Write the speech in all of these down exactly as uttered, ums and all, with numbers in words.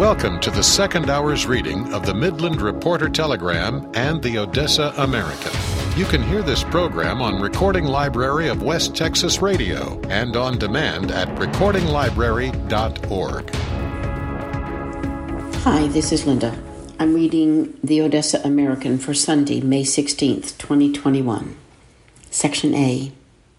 Welcome to the second hour's reading of the Midland Reporter Telegram and the Odessa American. You can hear this program on Recording Library of West Texas Radio and on demand at recording library dot org. Hi, this is Linda. I'm reading the Odessa American for Sunday, May sixteenth, twenty twenty-one. Section A.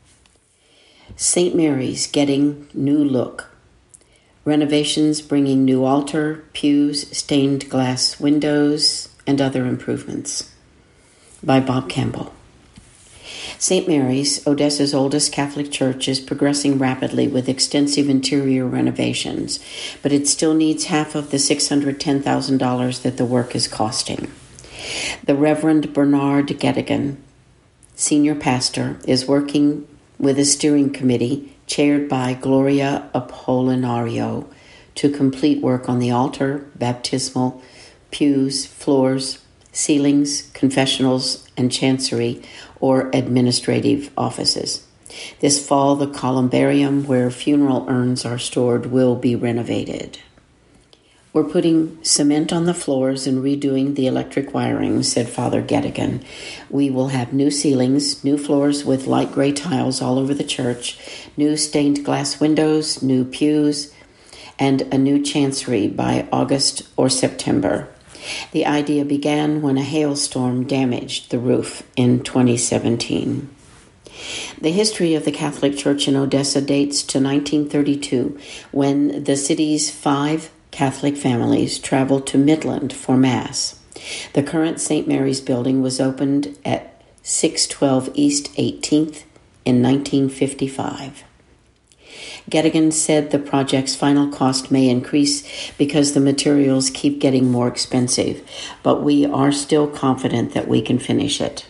Saint Mary's getting new look. Renovations bringing new altar, pews, stained glass windows, and other improvements. By Bob Campbell. Saint Mary's, Odessa's oldest Catholic church, is progressing rapidly with extensive interior renovations, but it still needs half of the six hundred ten thousand dollars that the work is costing. The Reverend Bernard Gedigan, senior pastor, is working with a steering committee chaired by Gloria Apolinario to complete work on the altar, baptismal, pews, floors, ceilings, confessionals, and chancery, or administrative offices. This fall, the columbarium where funeral urns are stored will be renovated. We're putting cement on the floors and redoing the electric wiring, said Father Gedigan. We will have new ceilings, new floors with light gray tiles all over the church, new stained glass windows, new pews, and a new chancery by August or September. The idea began when a hailstorm damaged the roof in twenty seventeen. The history of the Catholic Church in Odessa dates to nineteen thirty-two, when the city's five Catholic families traveled to Midland for Mass. The current Saint Mary's building was opened at six twelve East eighteenth in nineteen fifty-five. Gedigan said the project's final cost may increase because the materials keep getting more expensive, but we are still confident that we can finish it.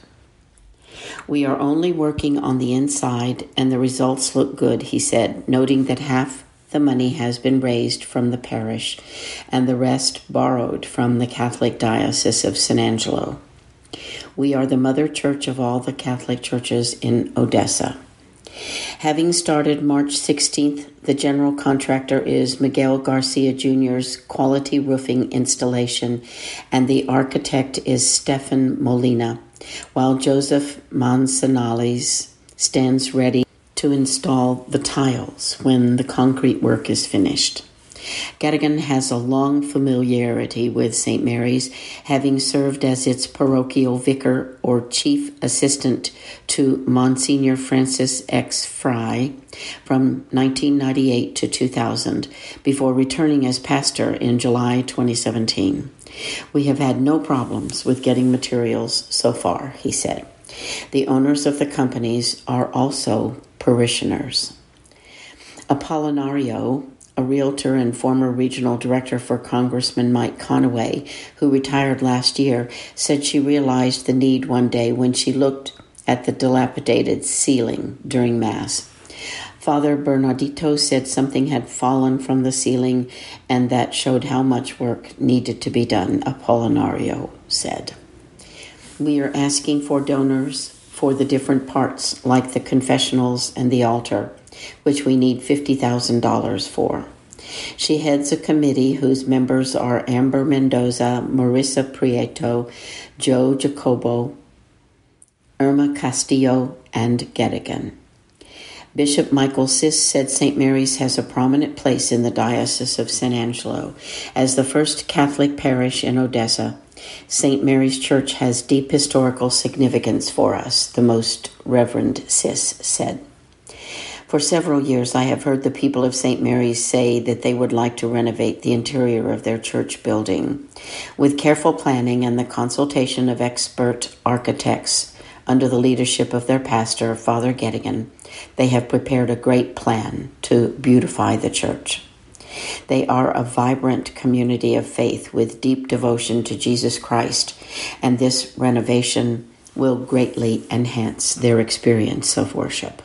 We are only working on the inside, and the results look good, he said, noting that half the money has been raised from the parish and the rest borrowed from the Catholic Diocese of San Angelo. We are the mother church of all the Catholic churches in Odessa. Having started March sixteenth, the general contractor is Miguel Garcia Junior's Quality Roofing installation, and the architect is Stefan Molina, while Joseph Manzanales stands ready to install the tiles when the concrete work is finished. Gedigan has a long familiarity with Saint Mary's, having served as its parochial vicar or chief assistant to Monsignor Francis X. Fry from nineteen ninety-eight to two thousand, before returning as pastor in July twenty seventeen. We have had no problems with getting materials so far, he said. The owners of the companies are also parishioners. Apolinario, a realtor and former regional director for Congressman Mike Conaway, who retired last year, said she realized the need one day when she looked at the dilapidated ceiling during Mass. Father Bernardito said something had fallen from the ceiling, and that showed how much work needed to be done, Apolinario said. We are asking for donors for the different parts, like the confessionals and the altar, which we need fifty thousand dollars for. She heads a committee whose members are Amber Mendoza, Marissa Prieto, Joe Jacobo, Irma Castillo, and Gedigan. Bishop Michael Sis said Saint Mary's has a prominent place in the Diocese of San Angelo. As the first Catholic parish in Odessa, Saint Mary's Church has deep historical significance for us, the Most Reverend Sis said. For several years, I have heard the people of Saint Mary's say that they would like to renovate the interior of their church building. With careful planning and the consultation of expert architects under the leadership of their pastor, Father Gedigan, they have prepared a great plan to beautify the church. They are a vibrant community of faith with deep devotion to Jesus Christ, and this renovation will greatly enhance their experience of worship.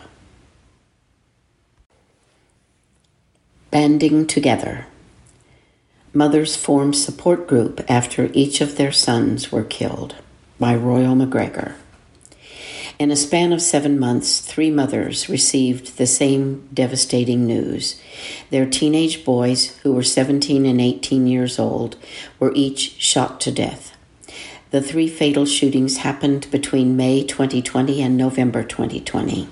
Banding together. Mothers form support group after each of their sons were killed, by Royal McGregor. In a span of seven months, three mothers received the same devastating news. Their teenage boys, who were seventeen and eighteen years old, were each shot to death. The three fatal shootings happened between May twenty twenty and November twenty twenty.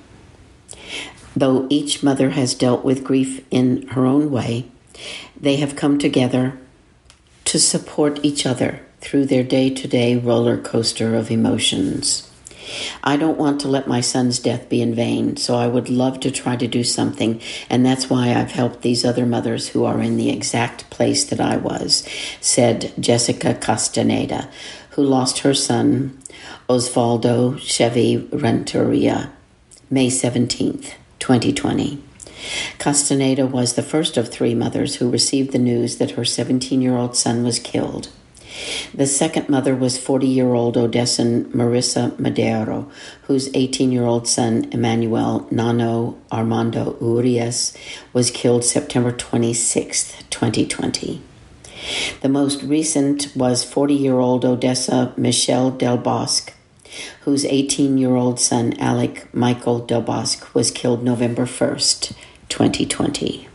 Though each mother has dealt with grief in her own way, they have come together to support each other through their day-to-day roller coaster of emotions. I don't want to let my son's death be in vain, so I would love to try to do something, and that's why I've helped these other mothers who are in the exact place that I was, said Jessica Castaneda, who lost her son, Osvaldo Chevy Renteria, May seventeenth, twenty twenty. Castaneda was the first of three mothers who received the news that her seventeen-year-old son was killed. The second mother was forty-year-old Odessan Marissa Madero, whose eighteen-year-old son, Emmanuel Nano Armando Urias, was killed September twenty-sixth, twenty twenty. The most recent was forty-year-old Odessa Michelle Del Bosque, whose eighteen-year-old son, Alec Michael Del Bosque, was killed November first, twenty twenty.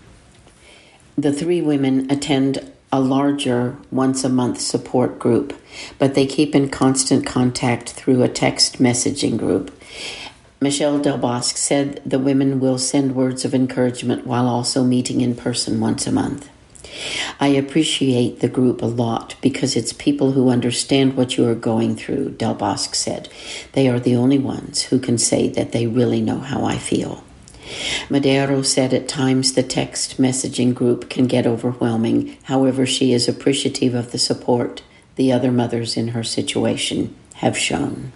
The three women attend a larger once-a-month support group, but they keep in constant contact through a text messaging group. Michelle Del Bosque said the women will send words of encouragement while also meeting in person once a month. I appreciate the group a lot because it's people who understand what you are going through, Del Bosque said. They are the only ones who can say that they really know how I feel. Madero said at times the text messaging group can get overwhelming. However, she is appreciative of the support the other mothers in her situation have shown.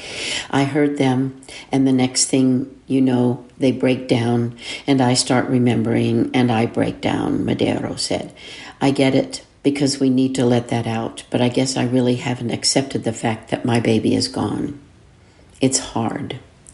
I heard them, and the next thing you know, they break down, and I start remembering, and I break down, Madero said. I get it, because we need to let that out, but I guess I really haven't accepted the fact that my baby is gone. It's hard.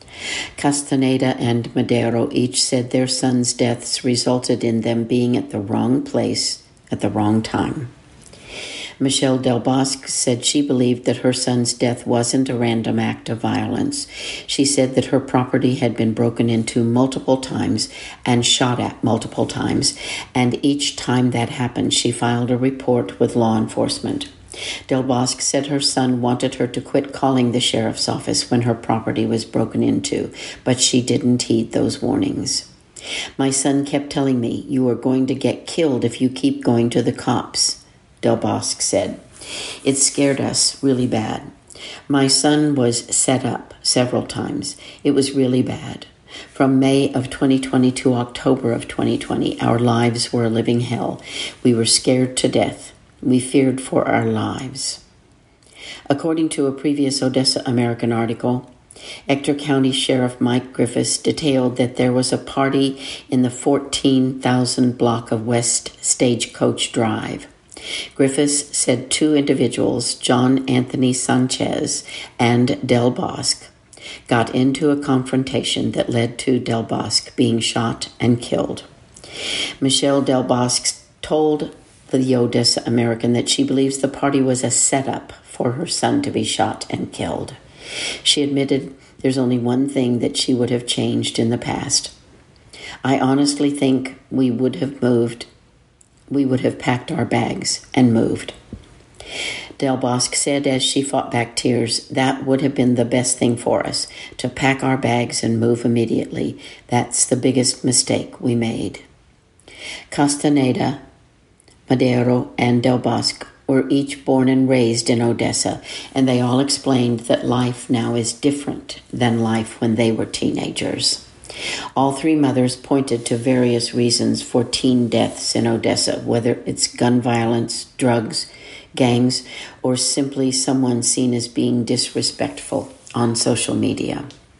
Castaneda and Madero each said their sons' deaths resulted in them being at the wrong place at the wrong time. Michelle Del Bosque said she believed that her son's death wasn't a random act of violence. She said that her property had been broken into multiple times and shot at multiple times, and each time that happened, she filed a report with law enforcement. Del Bosque said her son wanted her to quit calling the sheriff's office when her property was broken into, but she didn't heed those warnings. My son kept telling me, "You are going to get killed if you keep going to the cops," Del Bosque said. It scared us really bad. My son was set up several times. It was really bad. From May of twenty twenty to October of twenty twenty, our lives were a living hell. We were scared to death. We feared for our lives. According to a previous Odessa American article, Ector County Sheriff Mike Griffiths detailed that there was a party in the fourteen thousand block of West Stagecoach Drive. Griffiths said two individuals, John Anthony Sanchez and Del Bosque, got into a confrontation that led to Del Bosque being shot and killed. Michelle Del Bosque told the Odessa American that she believes the party was a setup for her son to be shot and killed. She admitted there's only one thing that she would have changed in the past. I honestly think we would have moved, we would have packed our bags and moved. Del Bosque said as she fought back tears, that would have been the best thing for us, to pack our bags and move immediately. That's the biggest mistake we made. Castaneda, Madero, and Del Bosque were each born and raised in Odessa, and they all explained that life now is different than life when they were teenagers. All three mothers pointed to various reasons for teen deaths in Odessa, whether it's gun violence, drugs, gangs, or simply someone seen as being disrespectful on social media.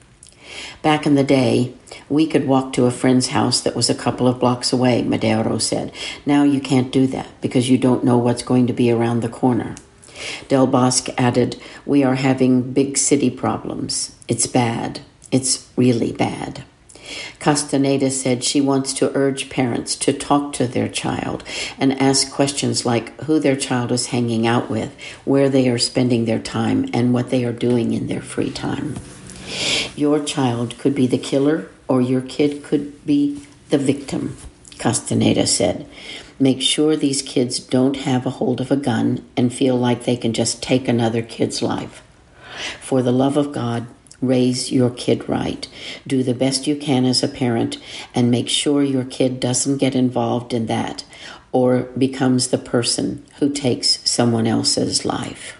Back in the day, we could walk to a friend's house that was a couple of blocks away, Madero said. Now you can't do that because you don't know what's going to be around the corner. Del Bosque added, we are having big city problems. It's bad. It's really bad. Castaneda said she wants to urge parents to talk to their child and ask questions like who their child is hanging out with, where they are spending their time, and what they are doing in their free time. Your child could be the killer or your kid could be the victim, Castaneda said. Make sure these kids don't have a hold of a gun and feel like they can just take another kid's life. For the love of God, raise your kid right. Do the best you can as a parent and make sure your kid doesn't get involved in that or becomes the person who takes someone else's life.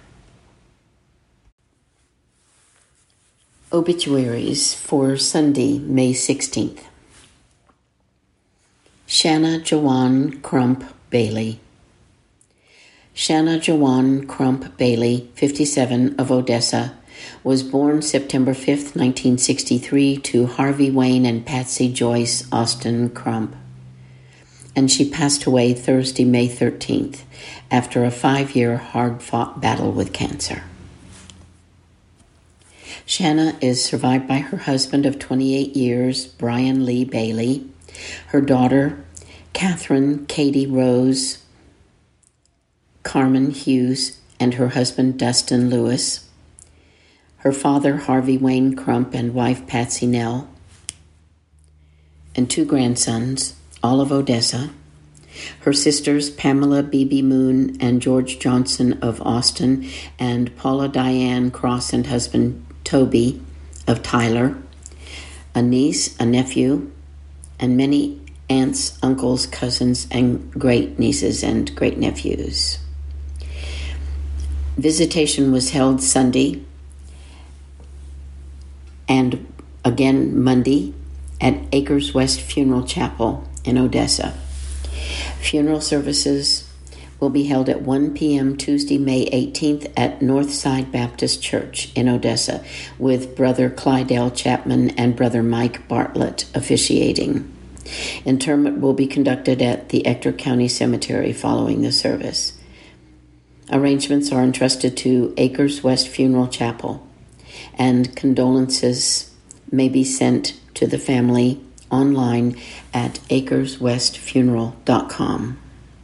Obituaries for Sunday, May sixteenth. Shanna Jawan Crump Bailey. Shanna Jawan Crump Bailey, fifty-seven, of Odessa, was born September fifth, nineteen sixty-three, to Harvey Wayne and Patsy Joyce Austin Crump. And she passed away Thursday, May thirteenth, after a five-year hard-fought battle with cancer. Shanna is survived by her husband of twenty-eight years, Brian Lee Bailey, her daughter, Catherine Katie Rose Carmen Hughes, and her husband, Dustin Lewis, her father, Harvey Wayne Crump, and wife, Patsy Nell, and two grandsons, all of Odessa, her sisters, Pamela Beebe Moon and George Johnson of Austin, and Paula Diane Cross and husband, Toby of Tyler, a niece, a nephew, and many aunts, uncles, cousins, and great-nieces and great-nephews. Visitation was held Sunday and again Monday at Acres West Funeral Chapel in Odessa. Funeral services will be held at one p.m. Tuesday, May eighteenth at Northside Baptist Church in Odessa, with Brother Clydell Chapman and Brother Mike Bartlett officiating. Interment will be conducted at the Ector County Cemetery following the service. Arrangements are entrusted to Acres West Funeral Chapel, and condolences may be sent to the family online at acres west funeral dot com.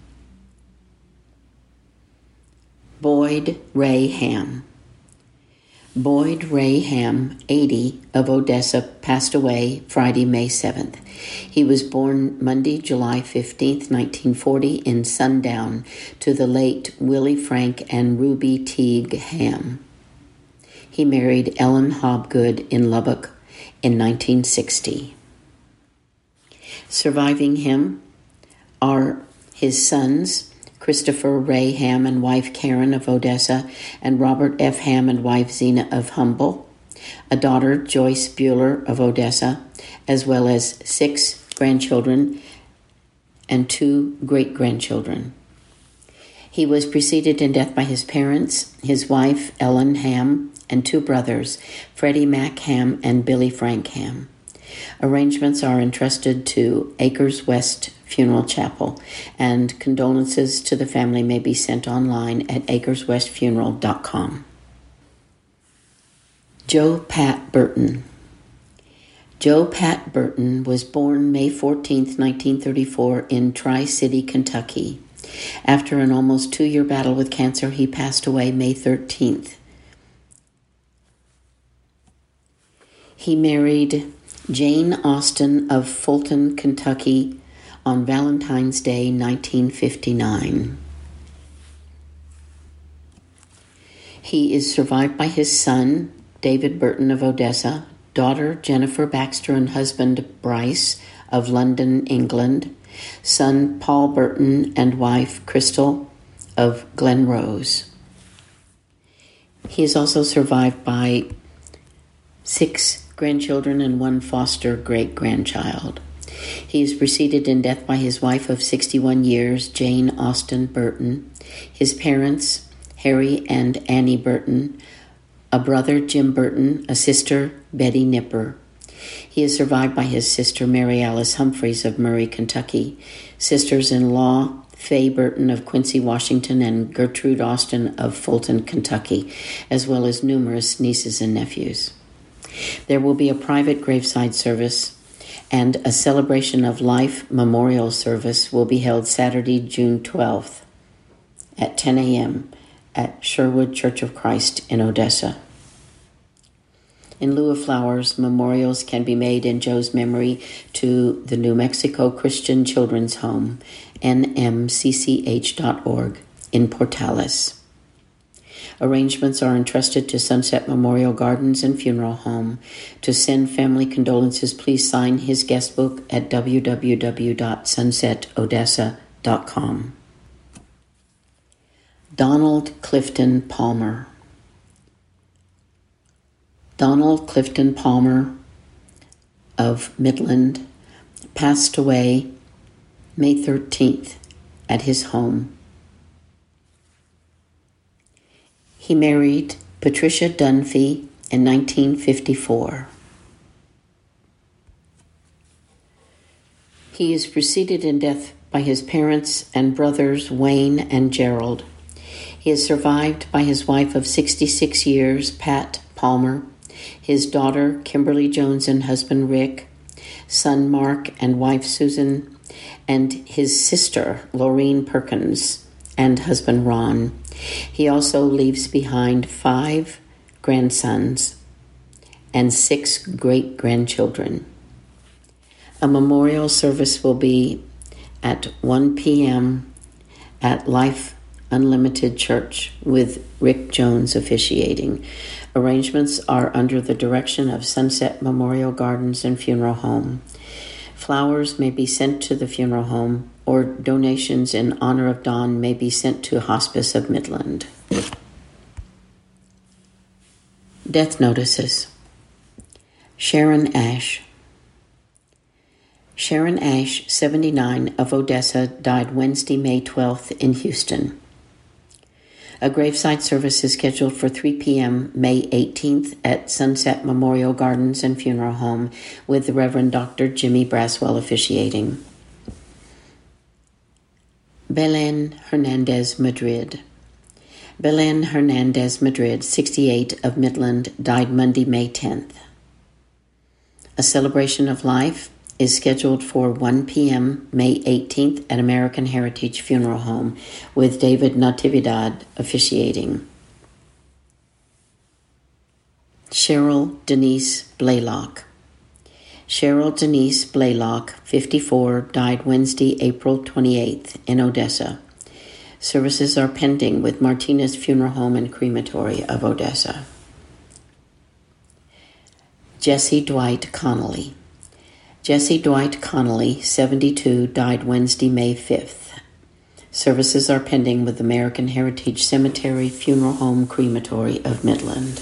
Boyd Ray Ham. Boyd Ray Ham, eighty, of Odessa, passed away Friday, May seventh. He was born Monday, July fifteenth, nineteen forty, in Sundown, to the late Willie Frank and Ruby Teague Ham. He married Ellen Hobgood in Lubbock in nineteen sixty. Surviving him are his sons, Christopher Ray Ham and wife Karen of Odessa, and Robert F. Ham and wife Zena of Humble, a daughter, Joyce Bueller of Odessa, as well as six grandchildren and two great-grandchildren. He was preceded in death by his parents, his wife, Ellen Ham, and two brothers, Freddie Mac Ham and Billy Frank Ham. Arrangements are entrusted to Acres West Funeral Chapel, and condolences to the family may be sent online at acres west funeral dot com. Joe Pat Burton. Joe Pat Burton was born May fourteenth, nineteen thirty-four, in Tri-City, Kentucky. After an almost two-year battle with cancer, he passed away May thirteenth. He married Jane Austin of Fulton, Kentucky, on Valentine's Day, nineteen fifty-nine. He is survived by his son, David Burton of Odessa, daughter Jennifer Baxter and husband Bryce of London, England, son Paul Burton and wife Crystal of Glen Rose. He is also survived by six grandchildren and one foster great-grandchild. He is preceded in death by his wife of sixty-one years, Jane Austin Burton, his parents, Harry and Annie Burton, a brother, Jim Burton, a sister, Betty Nipper. He is survived by his sister, Mary Alice Humphreys of Murray, Kentucky, sisters-in-law, Faye Burton of Quincy, Washington, and Gertrude Austin of Fulton, Kentucky, as well as numerous nieces and nephews. There will be a private graveside service, and a celebration of life memorial service will be held Saturday, June twelfth at ten a.m. at Sherwood Church of Christ in Odessa. In lieu of flowers, memorials can be made in Joe's memory to the New Mexico Christian Children's Home, N M C C H dot org, in Portales. Arrangements are entrusted to Sunset Memorial Gardens and Funeral Home. To send family condolences, please sign his guest book at w w w dot sunset odessa dot com. Donald Clifton Palmer. Donald Clifton Palmer of Midland passed away May thirteenth at his home. He married Patricia Dunphy in nineteen fifty-four. He is preceded in death by his parents and brothers Wayne and Gerald. He is survived by his wife of sixty-six years, Pat Palmer, his daughter Kimberly Jones and husband Rick, son Mark and wife Susan, and his sister Laureen Perkins and husband Ron. He also leaves behind five grandsons and six great-grandchildren. A memorial service will be at one p.m. at Life Unlimited Church with Rick Jones officiating. Arrangements are under the direction of Sunset Memorial Gardens and Funeral Home. Flowers may be sent to the funeral home, or donations in honor of Don may be sent to Hospice of Midland. Death notices. Sharon Ash. Sharon Ash, seventy-nine, of Odessa, died Wednesday, May twelfth in Houston. A graveside service is scheduled for three p.m. May eighteenth at Sunset Memorial Gardens and Funeral Home with the Reverend Doctor Jimmy Braswell officiating. Belen Hernandez Madrid. Belen Hernandez Madrid, sixty-eight, of Midland, died Monday, May tenth. A celebration of life is scheduled for one p.m. May eighteenth at American Heritage Funeral Home with David Natividad officiating. Cheryl Denise Blaylock. Cheryl Denise Blaylock, fifty-four, died Wednesday, April twenty-eighth in Odessa. Services are pending with Martinez Funeral Home and Crematory of Odessa. Jesse Dwight Connolly. Jesse Dwight Connolly, seventy-two, died Wednesday, May fifth. Services are pending with American Heritage Cemetery, Funeral Home, Crematory of Midland.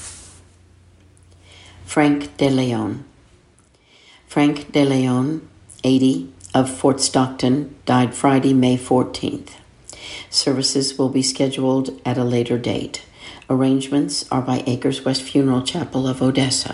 Frank De Leon. Frank De Leon, eighty, of Fort Stockton, died Friday, May fourteenth. Services will be scheduled at a later date. Arrangements are by Acres West Funeral Chapel of Odessa.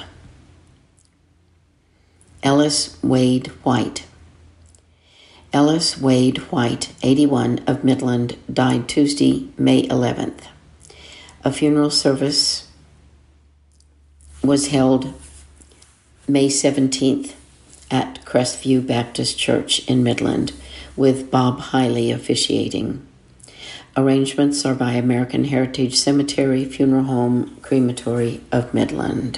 Ellis Wade White. Ellis Wade White, eighty-one, of Midland, died Tuesday, May eleventh. A funeral service was held May seventeenth at Crestview Baptist Church in Midland, with Bob Hiley officiating. Arrangements are by American Heritage Cemetery, Funeral Home, Crematory of Midland.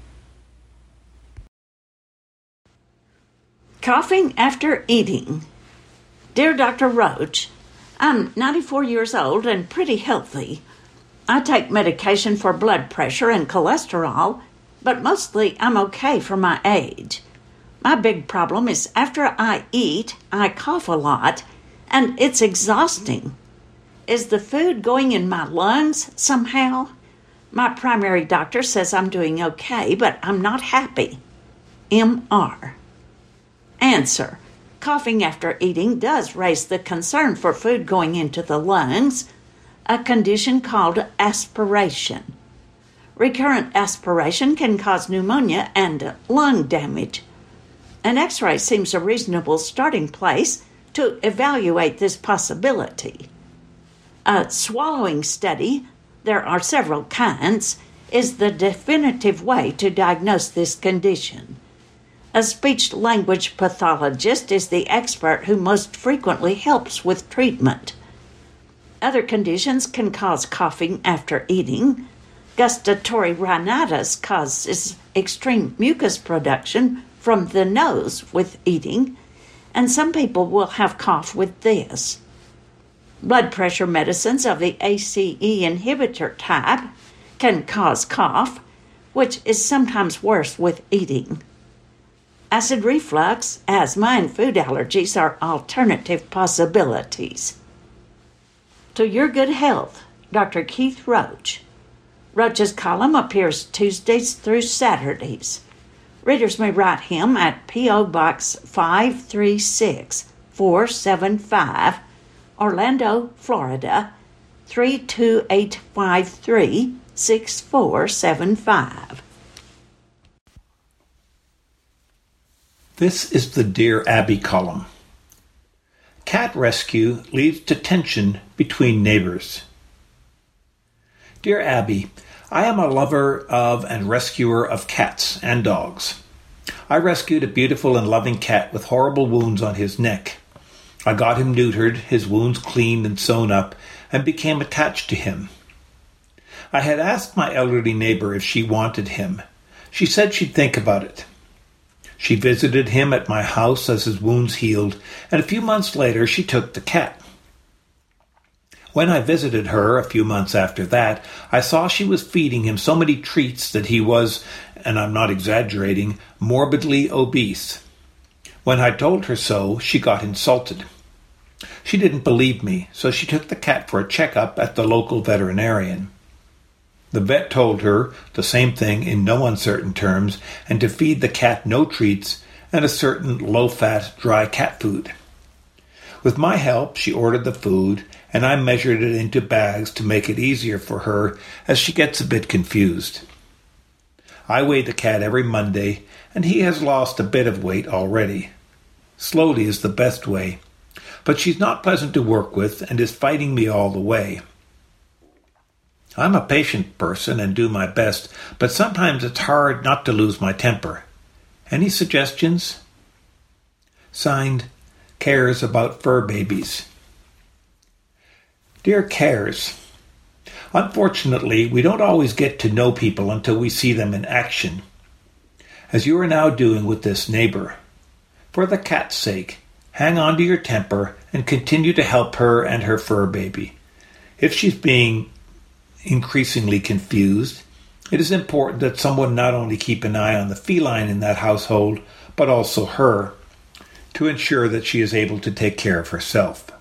Coughing after eating. Dear Doctor Roach, I'm ninety-four years old and pretty healthy. I take medication for blood pressure and cholesterol, but mostly I'm okay for my age. My big problem is after I eat, I cough a lot, and it's exhausting. Is the food going in my lungs somehow? My primary doctor says I'm doing okay, but I'm not happy. M R Answer. Coughing after eating does raise the concern for food going into the lungs, a condition called aspiration. Recurrent aspiration can cause pneumonia and lung damage. An X-ray seems a reasonable starting place to evaluate this possibility. A swallowing study, there are several kinds, is the definitive way to diagnose this condition. A speech-language pathologist is the expert who most frequently helps with treatment. Other conditions can cause coughing after eating. Gustatory rhinitis causes extreme mucus production from the nose with eating, and some people will have cough with this. Blood pressure medicines of the A C E inhibitor type can cause cough, which is sometimes worse with eating. Acid reflux, asthma, and food allergies are alternative possibilities. To your good health, Doctor Keith Roach. Roach's column appears Tuesdays through Saturdays. Readers may write him at P O. Box five three six four seven five, Orlando, Florida, three two eight five three, six four seven five. This is the Dear Abby column. Cat rescue leads to tension between neighbors. Dear Abby, I am a lover of and rescuer of cats and dogs. I rescued a beautiful and loving cat with horrible wounds on his neck. I got him neutered, his wounds cleaned and sewn up, and became attached to him. I had asked my elderly neighbor if she wanted him. She said she'd think about it. She visited him at my house as his wounds healed, and a few months later she took the cat. When I visited her a few months after that, I saw she was feeding him so many treats that he was, and I'm not exaggerating, morbidly obese. When I told her so, she got insulted. She didn't believe me, so she took the cat for a checkup at the local veterinarian. The vet told her the same thing in no uncertain terms, and to feed the cat no treats and a certain low-fat, dry cat food. With my help, she ordered the food, and I measured it into bags to make it easier for her as she gets a bit confused. I weigh the cat every Monday, and he has lost a bit of weight already. Slowly is the best way, but she's not pleasant to work with and is fighting me all the way. I'm a patient person and do my best, but sometimes it's hard not to lose my temper. Any suggestions? Signed, Cares About Fur Babies. Dear Cares, unfortunately, we don't always get to know people until we see them in action, as you are now doing with this neighbor. For the cat's sake, hang on to your temper and continue to help her and her fur baby. If she's being increasingly confused, it is important that someone not only keep an eye on the feline in that household, but also her, to ensure that she is able to take care of herself.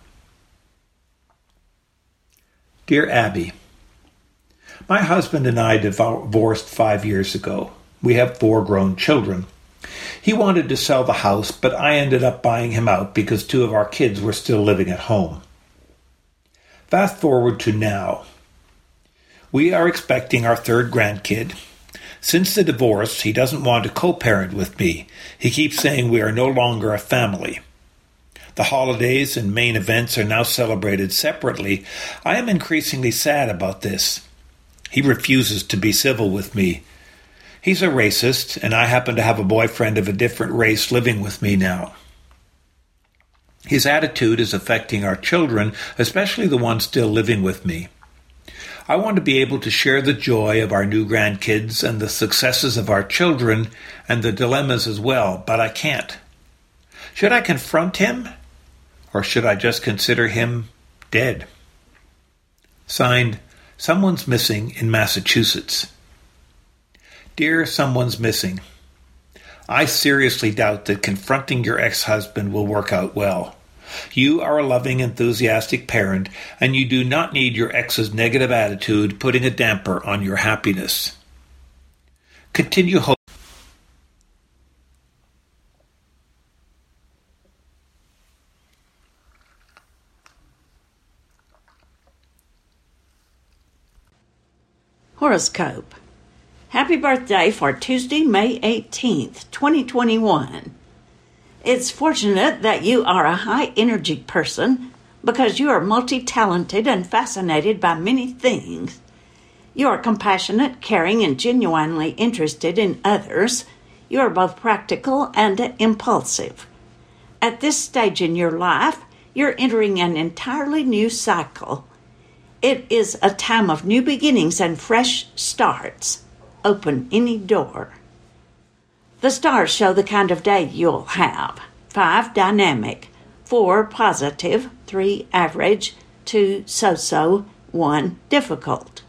Dear Abby, my husband and I divorced five years ago. We have four grown children. He wanted to sell the house, but I ended up buying him out because two of our kids were still living at home. Fast forward to now. We are expecting our third grandkid. Since the divorce, he doesn't want to co-parent with me. He keeps saying we are no longer a family. The holidays and main events are now celebrated separately. I am increasingly sad about this. He refuses to be civil with me. He's a racist, and I happen to have a boyfriend of a different race living with me now. His attitude is affecting our children, especially the ones still living with me. I want to be able to share the joy of our new grandkids and the successes of our children and the dilemmas as well, but I can't. Should I confront him, or should I just consider him dead? Signed, Someone's Missing in Massachusetts. Dear Someone's Missing, I seriously doubt that confronting your ex-husband will work out well. You are a loving, enthusiastic parent, and you do not need your ex's negative attitude putting a damper on your happiness. Continue hope. Horoscope. Happy birthday for Tuesday, May eighteenth, twenty twenty-one. It's fortunate that you are a high-energy person because you are multi-talented and fascinated by many things. You are compassionate, caring, and genuinely interested in others. You are both practical and impulsive. At this stage in your life, you're entering an entirely new cycle. It is a time of new beginnings and fresh starts. Open any door. The stars show the kind of day you'll have. Five, dynamic. Four, positive. Three, average. Two, so-so. One, difficult.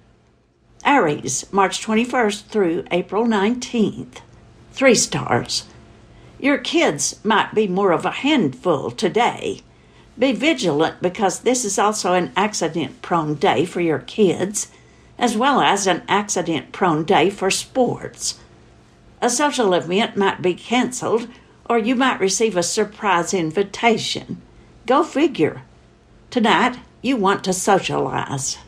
Aries, March twenty-first through April nineteenth. Three stars. Your kids might be more of a handful today. Be vigilant because this is also an accident-prone day for your kids, as well as an accident-prone day for sports. A social event might be canceled, or you might receive a surprise invitation. Go figure. Tonight, you want to socialize.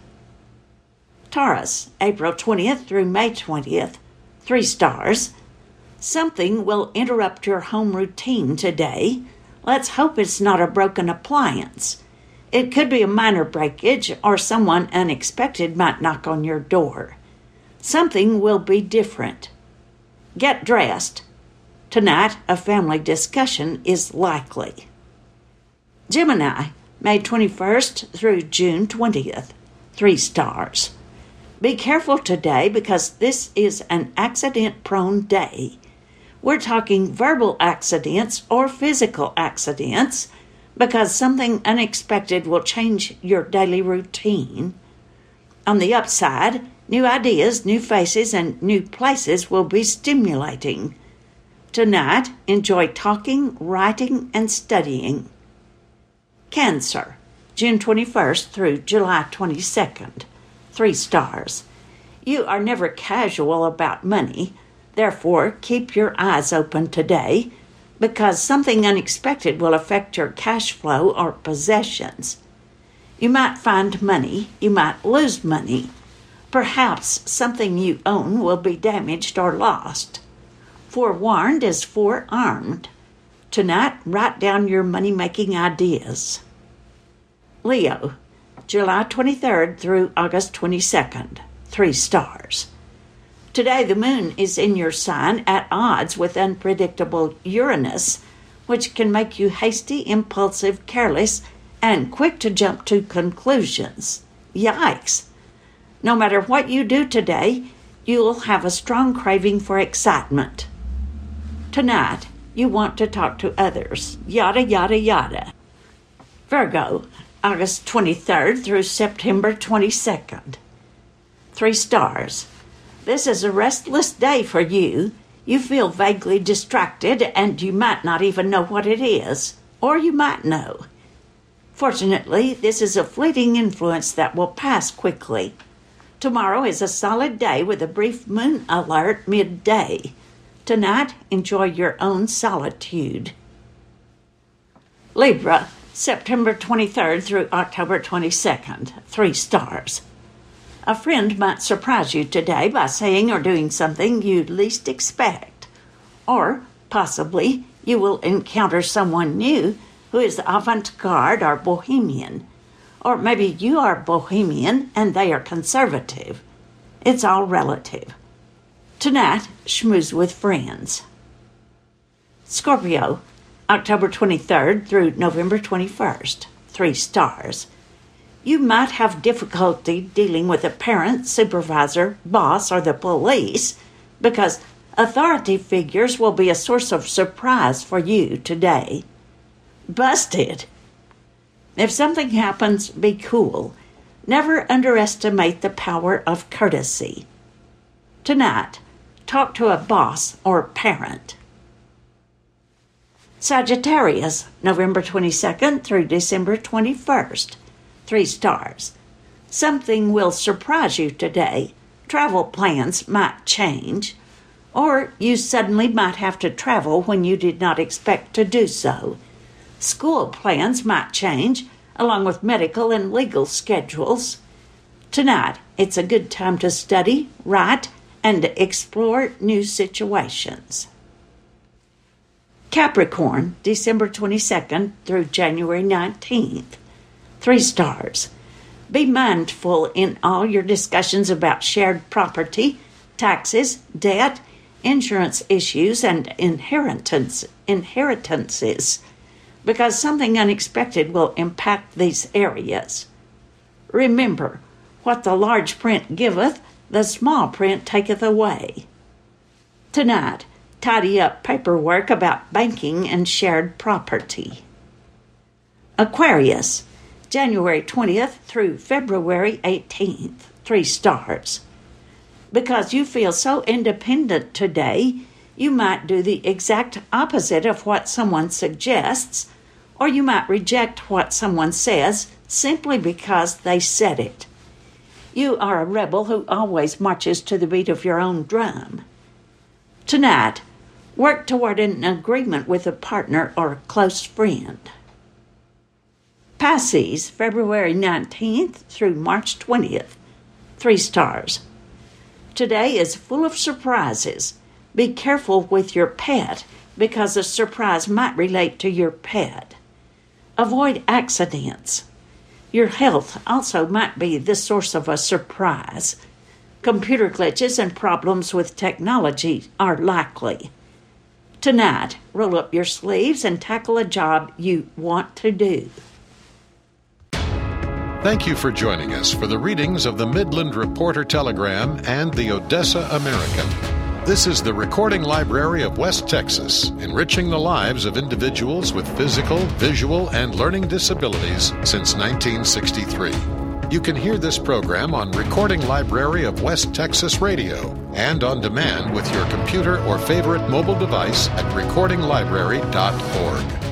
Taurus, April twentieth through May twentieth. Three stars. Something will interrupt your home routine today. Let's hope it's not a broken appliance. It could be a minor breakage, or someone unexpected might knock on your door. Something will be different. Get dressed. Tonight, a family discussion is likely. Gemini, May twenty-first through June twentieth. Three stars. Be careful today because this is an accident-prone day. We're talking verbal accidents or physical accidents because something unexpected will change your daily routine. On the upside, new ideas, new faces, and new places will be stimulating. Tonight, enjoy talking, writing, and studying. Cancer, June twenty-first through July twenty-second. Three stars. You are never casual about money. Therefore, keep your eyes open today because something unexpected will affect your cash flow or possessions. You might find money. You might lose money. Perhaps something you own will be damaged or lost. Forewarned is forearmed. Tonight, write down your money-making ideas. Leo, July twenty-third through August twenty-second. Three stars. Today, the moon is in your sign at odds with unpredictable Uranus, which can make you hasty, impulsive, careless, and quick to jump to conclusions. Yikes! No matter what you do today, you'll have a strong craving for excitement. Tonight, you want to talk to others. Yada, yada, yada. Virgo, August twenty-third through September twenty-second. Three stars. This is a restless day for you. You feel vaguely distracted and you might not even know what it is, or you might know. Fortunately, this is a fleeting influence that will pass quickly. Tomorrow is a solid day with a brief moon alert midday. Tonight, enjoy your own solitude. Libra, September twenty-third through October twenty-second. Three stars. A friend might surprise you today by saying or doing something you'd least expect. Or, possibly, you will encounter someone new who is avant-garde or bohemian. Or maybe you are bohemian and they are conservative. It's all relative. Tonight, schmooze with friends. Scorpio, October twenty-third through November twenty-first. Three stars. You might have difficulty dealing with a parent, supervisor, boss, or the police because authority figures will be a source of surprise for you today. Busted! If something happens, be cool. Never underestimate the power of courtesy. Tonight, talk to a boss or parent. Sagittarius, November twenty-second through December twenty-first. Three stars. Something will surprise you today. Travel plans might change, or you suddenly might have to travel when you did not expect to do so. School plans might change, along with medical and legal schedules. Tonight, it's a good time to study, write, and explore new situations. Capricorn, December twenty-second through January nineteenth. Three stars. Be mindful in all your discussions about shared property, taxes, debt, insurance issues, and inheritance, inheritances, because something unexpected will impact these areas. Remember, what the large print giveth, the small print taketh away. Tonight, tidy up paperwork about banking and shared property. Aquarius, January twentieth through February eighteenth, three stars. Because you feel so independent today, you might do the exact opposite of what someone suggests, or you might reject what someone says simply because they said it. You are a rebel who always marches to the beat of your own drum. Tonight, work toward an agreement with a partner or a close friend. Pisces, February nineteenth through March twentieth, three stars. Today is full of surprises. Be careful with your pet because a surprise might relate to your pet. Avoid accidents. Your health also might be the source of a surprise. Computer glitches and problems with technology are likely. Tonight, roll up your sleeves and tackle a job you want to do. Thank you for joining us for the readings of the Midland Reporter Telegram and the Odessa American. This is the Recording Library of West Texas, enriching the lives of individuals with physical, visual, and learning disabilities since nineteen sixty-three. You can hear this program on Recording Library of West Texas Radio and on demand with your computer or favorite mobile device at recording library dot org.